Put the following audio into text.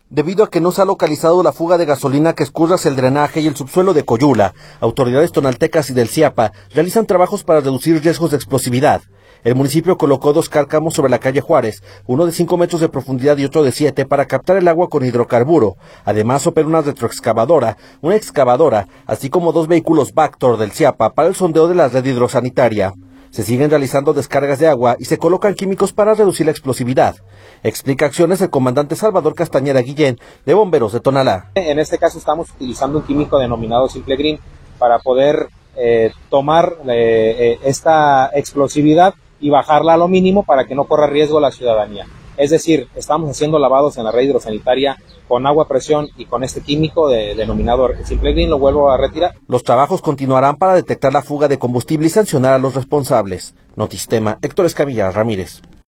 Debido a que no se ha localizado la fuga de gasolina que escurre hacia el drenaje y el subsuelo de Coyula, autoridades tonaltecas y del CIAPA realizan trabajos para reducir riesgos de explosividad. El municipio colocó 2 cárcamos sobre la calle Juárez, uno de 5 metros de profundidad y otro de 7, para captar el agua con hidrocarburo. Además, opera una retroexcavadora, una excavadora, así como 2 vehículos Vactor del CIAPA para el sondeo de la red hidrosanitaria. Se siguen realizando descargas de agua y se colocan químicos para reducir la explosividad. Explica acciones el comandante Salvador Castañeda Guillén, de Bomberos de Tonalá. En este caso estamos utilizando un químico denominado Simple Green para poder tomar esta explosividad y bajarla a lo mínimo para que no corra riesgo la ciudadanía. Es decir, estamos haciendo lavados en la red hidrosanitaria con agua a presión y con este químico denominado Simple Green. Lo vuelvo a retirar. Los trabajos continuarán para detectar la fuga de combustible y sancionar a los responsables. Notistema, Héctor Escamilla Ramírez.